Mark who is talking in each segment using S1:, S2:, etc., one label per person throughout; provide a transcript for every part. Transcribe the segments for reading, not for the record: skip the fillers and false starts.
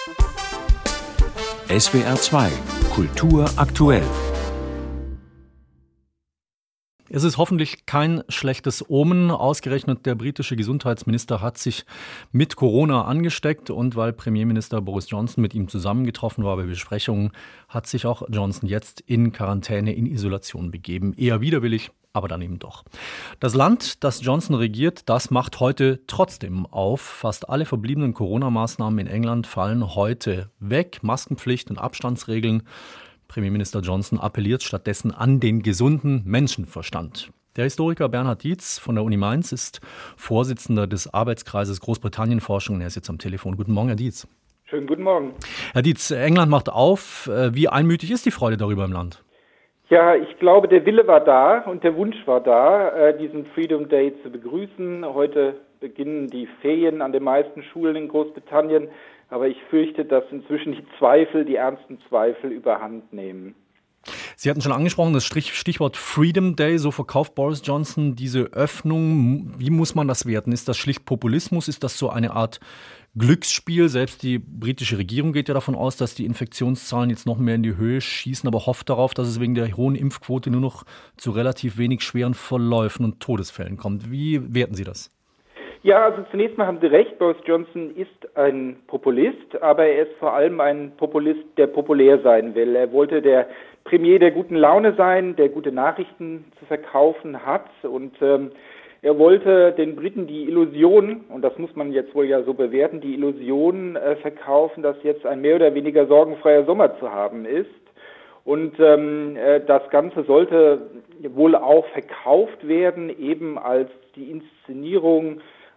S1: SWR 2 Kultur aktuell.
S2: Es ist hoffentlich kein schlechtes Omen. Ausgerechnet der britische Gesundheitsminister hat sich mit Corona angesteckt und weil Premierminister Boris Johnson mit ihm zusammengetroffen war bei Besprechungen, hat sich auch Johnson jetzt in Quarantäne, in Isolation begeben. Eher widerwillig, aber dann eben doch. Das Land, das Johnson regiert, das macht heute trotzdem auf. Fast alle verbliebenen Corona-Maßnahmen in England fallen heute weg. Maskenpflicht und Abstandsregeln. Premierminister Johnson appelliert stattdessen an den gesunden Menschenverstand. Der Historiker Bernhard Dietz von der Uni Mainz ist Vorsitzender des Arbeitskreises Großbritannien-Forschung. Er ist jetzt am Telefon. Guten Morgen, Herr Dietz.
S3: Schönen guten Morgen.
S2: Herr Dietz, England macht auf. Wie einmütig ist die Freude darüber im Land?
S3: Ja, ich glaube, der Wille war da und der Wunsch war da, diesen Freedom Day zu begrüßen. Heute beginnen die Ferien an den meisten Schulen in Großbritannien. Aber ich fürchte, dass inzwischen die ernsten Zweifel überhand nehmen.
S2: Sie hatten schon angesprochen, das Stichwort Freedom Day, so verkauft Boris Johnson diese Öffnung. Wie muss man das werten? Ist das schlicht Populismus? Ist das so eine Art Glücksspiel? Selbst die britische Regierung geht ja davon aus, dass die Infektionszahlen jetzt noch mehr in die Höhe schießen, aber hofft darauf, dass es wegen der hohen Impfquote nur noch zu relativ wenig schweren Verläufen und Todesfällen kommt. Wie werten Sie das?
S3: Ja, also zunächst mal haben Sie recht, Boris Johnson ist ein Populist, aber er ist vor allem ein Populist, der populär sein will. Er wollte der Premier der guten Laune sein, der gute Nachrichten zu verkaufen hat und er wollte den Briten die Illusion, und das muss man jetzt wohl ja so bewerten, die Illusion verkaufen, dass jetzt ein mehr oder weniger sorgenfreier Sommer zu haben ist. Und das Ganze sollte wohl auch verkauft werden, eben als die Inszenierung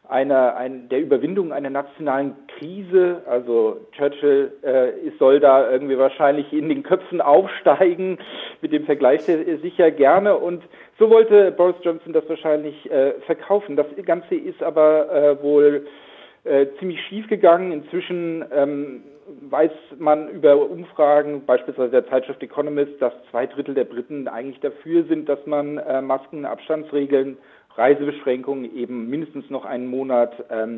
S3: der Überwindung einer nationalen Krise. Also Churchill soll da irgendwie wahrscheinlich in den Köpfen aufsteigen, mit dem vergleicht er sicher gerne. Und so wollte Boris Johnson das wahrscheinlich verkaufen. Das Ganze ist aber wohl ziemlich schief gegangen. Inzwischen weiß man über Umfragen, beispielsweise der Zeitschrift Economist, dass 2/3 der Briten eigentlich dafür sind, dass man Masken, Abstandsregeln, Reisebeschränkungen eben mindestens noch einen Monat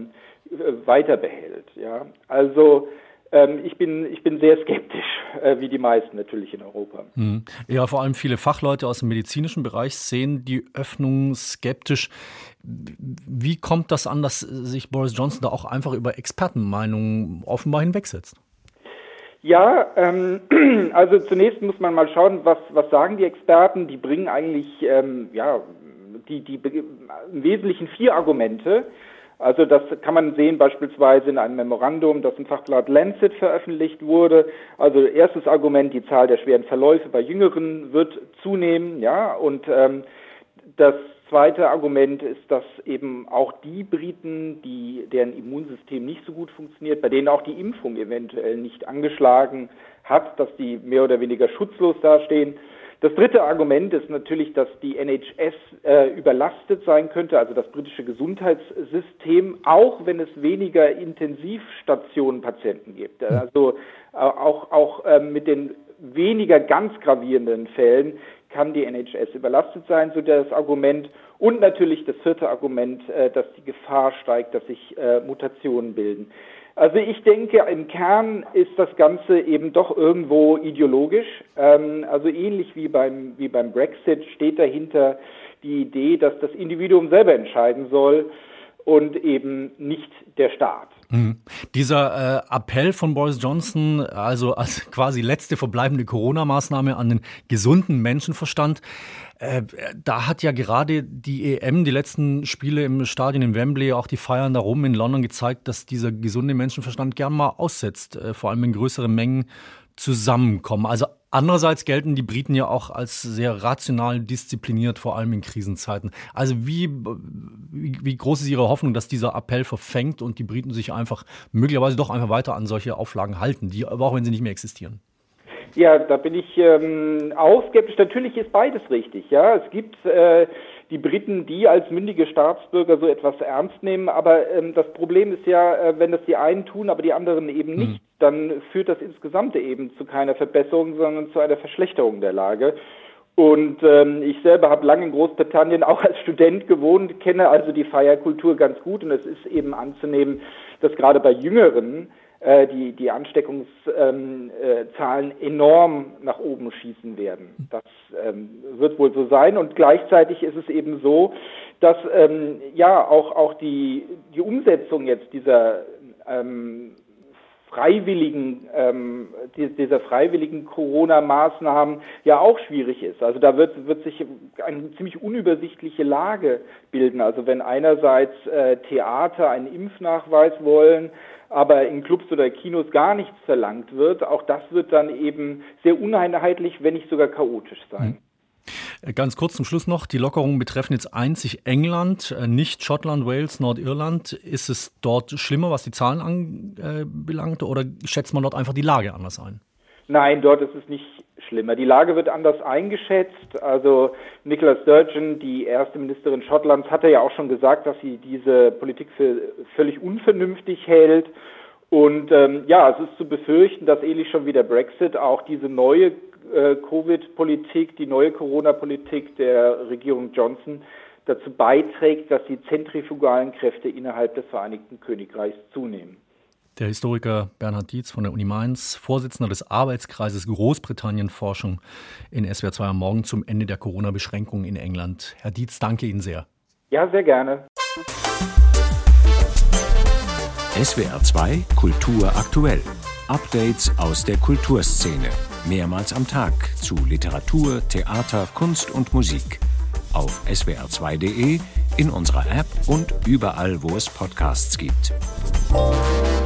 S3: weiter behält. Ja, also ich bin sehr skeptisch, wie die meisten natürlich in Europa.
S2: Ja, vor allem viele Fachleute aus dem medizinischen Bereich sehen die Öffnung skeptisch. Wie kommt das an, dass sich Boris Johnson da auch einfach über Expertenmeinungen offenbar hinwegsetzt?
S3: Ja, also zunächst muss man mal schauen, was sagen die Experten. Die bringen eigentlich die im Wesentlichen 4 Argumente. Also das kann man sehen beispielsweise in einem Memorandum, das im Fachblatt Lancet veröffentlicht wurde. Also erstes Argument, die Zahl der schweren Verläufe bei Jüngeren wird zunehmen, ja, und das zweite Argument ist, dass eben auch die Briten, deren Immunsystem nicht so gut funktioniert, bei denen auch die Impfung eventuell nicht angeschlagen hat, dass die mehr oder weniger schutzlos dastehen. Das dritte Argument ist natürlich, dass die NHS überlastet sein könnte, also das britische Gesundheitssystem, auch wenn es weniger Intensivstationenpatienten gibt. Also auch mit den weniger ganz gravierenden Fällen kann die NHS überlastet sein, so das Argument. Und natürlich das vierte Argument, dass die Gefahr steigt, dass sich Mutationen bilden. Also ich denke, im Kern ist das Ganze eben doch irgendwo ideologisch. Also ähnlich wie beim Brexit steht dahinter die Idee, dass das Individuum selber entscheiden soll und eben nicht der Staat.
S2: Dieser Appell von Boris Johnson, also als quasi letzte verbleibende Corona-Maßnahme an den gesunden Menschenverstand, da hat ja gerade die EM, die letzten Spiele im Stadion in Wembley, auch die Feiern darum in London gezeigt, dass dieser gesunde Menschenverstand gern mal aussetzt, vor allem wenn größere Mengen zusammenkommen. Also andererseits gelten die Briten ja auch als sehr rational diszipliniert, vor allem in Krisenzeiten. Also wie groß ist Ihre Hoffnung, dass dieser Appell verfängt und die Briten sich einfach möglicherweise doch einfach weiter an solche Auflagen halten, aber auch wenn sie nicht mehr existieren?
S3: Ja, da bin ich auch skeptisch. Natürlich ist beides richtig. Ja, es gibt die Briten, die als mündige Staatsbürger so etwas ernst nehmen, aber das Problem ist ja, wenn das die einen tun, aber die anderen eben nicht, dann führt das insgesamt eben zu keiner Verbesserung, sondern zu einer Verschlechterung der Lage. Und ich selber habe lange in Großbritannien auch als Student gewohnt, kenne also die Feierkultur ganz gut und es ist eben anzunehmen, dass gerade bei Jüngeren die Ansteckungszahlen enorm nach oben schießen werden. Das wird wohl so sein. Und gleichzeitig ist es eben so, dass auch die Umsetzung jetzt dieser freiwilligen Corona-Maßnahmen ja auch schwierig ist. Also da wird sich eine ziemlich unübersichtliche Lage bilden. Also wenn einerseits Theater einen Impfnachweis wollen, aber in Clubs oder Kinos gar nichts verlangt wird, auch das wird dann eben sehr uneinheitlich, wenn nicht sogar chaotisch sein.
S2: Ganz kurz zum Schluss noch, die Lockerungen betreffen jetzt einzig England, nicht Schottland, Wales, Nordirland. Ist es dort schlimmer, was die Zahlen anbelangt, oder schätzt man dort einfach die Lage anders ein?
S3: Nein, dort ist es nicht schlimmer. Die Lage wird anders eingeschätzt. Also Nicola Sturgeon, die erste Ministerin Schottlands, hatte ja auch schon gesagt, dass sie diese Politik für völlig unvernünftig hält. Und es ist zu befürchten, dass ähnlich schon wie der Brexit auch diese neue Covid-Politik, die neue Corona-Politik der Regierung Johnson dazu beiträgt, dass die zentrifugalen Kräfte innerhalb des Vereinigten Königreichs zunehmen.
S2: Der Historiker Bernhard Dietz von der Uni Mainz, Vorsitzender des Arbeitskreises Großbritannien-Forschung in SWR 2 am Morgen zum Ende der Corona-Beschränkungen in England. Herr Dietz, danke Ihnen sehr.
S3: Ja, sehr gerne.
S1: SWR 2 Kultur aktuell. Updates aus der Kulturszene. Mehrmals am Tag zu Literatur, Theater, Kunst und Musik. Auf swr2.de, in unserer App und überall, wo es Podcasts gibt.